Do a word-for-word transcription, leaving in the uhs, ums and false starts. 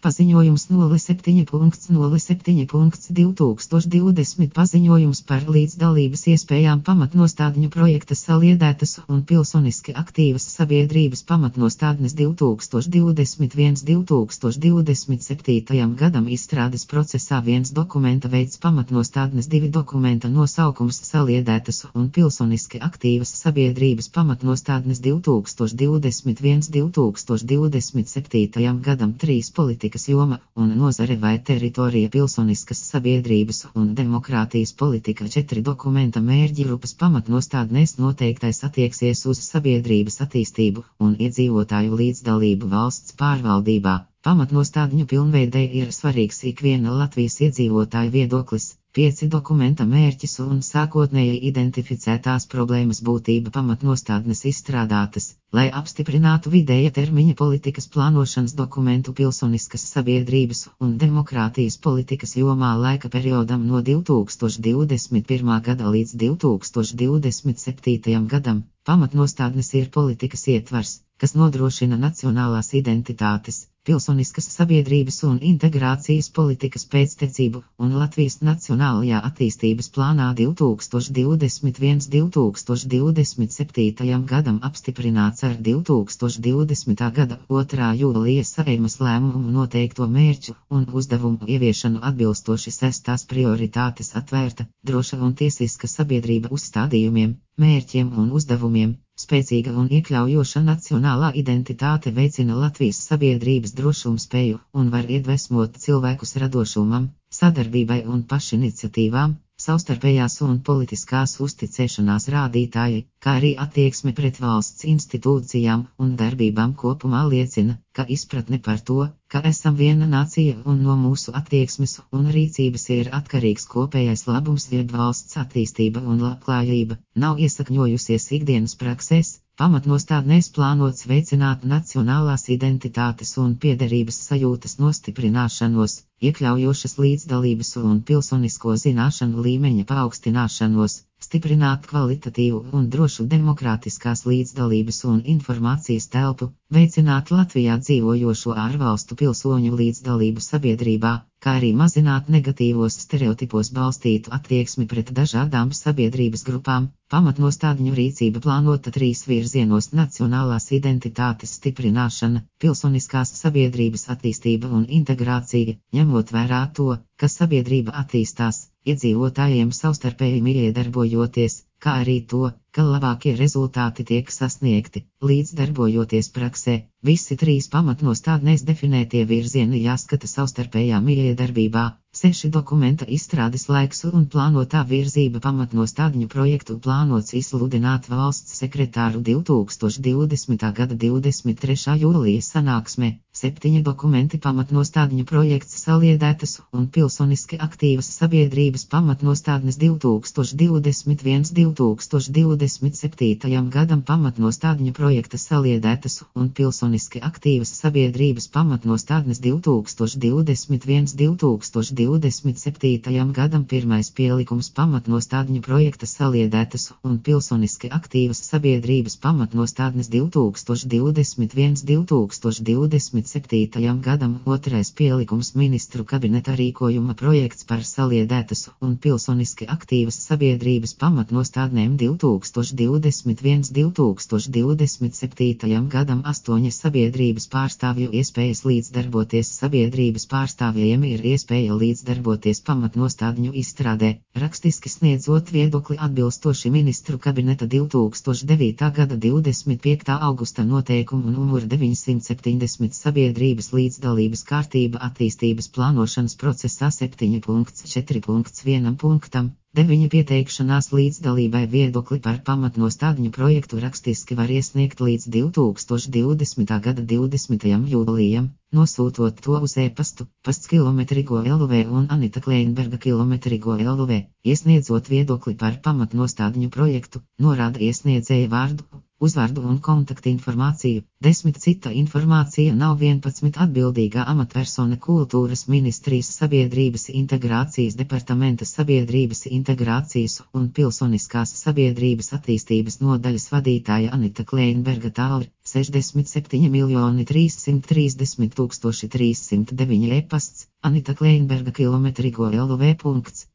Paziņojums nulle septiņi nulle septiņi divi tūkstoši divdesmit paziņojums par līdzdalības iespējām pamatnostādņu projekta saliedētas un pilsoniski aktīvas sabiedrības pamatnostādnes divi tūkstoši divdesmit viens līdz divi tūkstoši divdesmit septītajam gadam izstrādes procesā viens dokumenta veids pamatnostādnes divi dokumenta nosaukums saliedētas un pilsoniski aktīvas sabiedrības pamatnostādnes divi tūkstoši divdesmit viens līdz divi tūkstoši divdesmit septītajam gadam trīs politika joma un nozare vai teritorija pilsoniskas sabiedrības un demokrātijas politika četri dokumenta mērķi grupas pamatnostādnēs noteiktais attieksies uz sabiedrības attīstību un iedzīvotāju līdzdalību valsts pārvaldībā. Pamatnostādņu pilnveidei ir svarīgs ikviena Latvijas iedzīvotāju viedoklis. Pieci dokumenta mērķis un sākotnēji identificētās problēmas būtība pamatnostādnes izstrādātas, lai apstiprinātu vidēja termiņa politikas plānošanas dokumentu pilsoniskas sabiedrības un demokrātijas politikas jomā laika periodam no divi tūkstoši divdesmit pirmā gada līdz divi tūkstoši divdesmit septītajam gadam. Pamatnostādnes ir politikas ietvars, kas nodrošina nacionālās identitātes, pilsoniskas sabiedrības un integrācijas politikas pēctecību, un Latvijas Nacionālajā attīstības plānā divi tūkstoši divdesmit viens līdz divi tūkstoši divdesmit septītajam gadam apstiprināts ar divi tūkstoši divdesmitā gada otrā jūlija Saeimas lēmumu noteikto mērķu un uzdevumu ieviešanu atbilstoši sestās prioritātes atvērta, droša un tiesiska sabiedrība uzstādījumiem, mērķiem un uzdevumiem. Spēcīga un iekļaujoša nacionālā identitāte veicina Latvijas sabiedrības drošumspēju un var iedvesmot cilvēkus radošumam, sadarbībai un pašiniciatīvām. Savstarpējās un politiskās uzticēšanās rādītāji, kā arī attieksme pret valsts institūcijām un darbībām kopumā liecina, ka izpratne par to, ka esam viena nācija un no mūsu attieksmes un rīcības ir atkarīgs kopējais labums jeb valsts attīstība un labklājība, nav iesakņojusies ikdienas praksēs. Pamatnostādnēs plānots veicināt nacionālās identitātes un piederības sajūtas nostiprināšanos, iekļaujošas līdzdalības un pilsonisko zināšanu līmeņa paaugstināšanos, stiprināt kvalitatīvu un drošu demokrātiskās līdzdalības un informācijas telpu, veicināt Latvijā dzīvojošo ārvalstu pilsoņu līdzdalību sabiedrībā, kā arī mazināt negatīvos stereotipos balstītu attieksmi pret dažādām sabiedrības grupām. Pamatnostādņu rīcība plānota trīs virzienos - nacionālās identitātes stiprināšana, pilsoniskās sabiedrības attīstība un integrācija, ņemot vērā to, ka sabiedrība attīstās, iedzīvotājiem savstarpēji iedarbojoties, kā arī to, ka labākie rezultāti tiek sasniegti, līdzdarbojoties praksē. Visi trīs pamatnostādnēs definētie virzieni jāskata savstarpējā mijiedarbībā. Seši dokumenta izstrādes laiks un plānotā virzība pamatnostādņu projektu plānots izsludināt valsts sekretāru divi tūkstoši divdesmitā gada divdesmit trešā jūlija sanāksmē. Septiņi dokumenti pamatnostādņu projekts saliedētas un pilsoniski aktīvas sabiedrības pamatnostādnes divi tūkstoši divdesmit viens līdz divi tūkstoši divdesmit septītajam gadam pamatnostādņu projekta saliedētas un pilsoniski aktīvas sabiedrības pamatnostādnes divi tūkstoši divdesmit viens līdz divi tūkstoši divdesmit septītajam gadam pirmais pielikums pamatnostādņu projekta saliedētas un pilsoniski aktīvas sabiedrības pamatnostādnes divi tūkstoši divdesmit viens līdz divi tūkstoši divdesmit septītajam gadam otrais pielikums ministru kabineta rīkojuma projekts par saliedētas un pilsoniski aktīvas sabiedrības pamatnostādnēm divi tūkstoši divdesmit viens līdz divi tūkstoši divdesmit septītajam gadam astoņi sabiedrības pārstāvju iespējas līdzdarboties. Sabiedrības pārstāvjiem ir iespēja līdzdarboties pamatnostādņu izstrādē, rakstiski sniedzot viedokli atbilstoši ministru kabineta divi tūkstoši devītā gada divdesmit piektā augusta noteikumu numur deviņsimt septiņdesmit sabiedrības līdzdalības kārtība attīstības plānošanas procesā septiņi četri vienam punktam. deviņi Pieteikšanās līdzdalībai viedokli par pamatnostādņu projektu rakstiski var iesniegt līdz divi tūkstoši divdesmitā gada divdesmitajam jūlijam, nosūtot to uz e-pastu, pasts kilometrigo lv un Anita Kleinberga kilometrigo lv, iesniedzot viedokli par pamatnostādņu projektu, norāda iesniedzēja vārdu, uzvārdu un kontaktinformāciju. desmit Cita informācija nav vienpadsmit Atbildīgā amatpersona Kultūras ministrijas sabiedrības integrācijas departamenta sabiedrības integrācijas un pilsoniskās sabiedrības attīstības nodaļas vadītāja Anita Kleinberga Tauri, sešdesmit septiņi miljoni trīssimt trīsdesmit tūkstoši trīssimt deviņi e-pasts, Anita Kleinberga kilometrigo L V.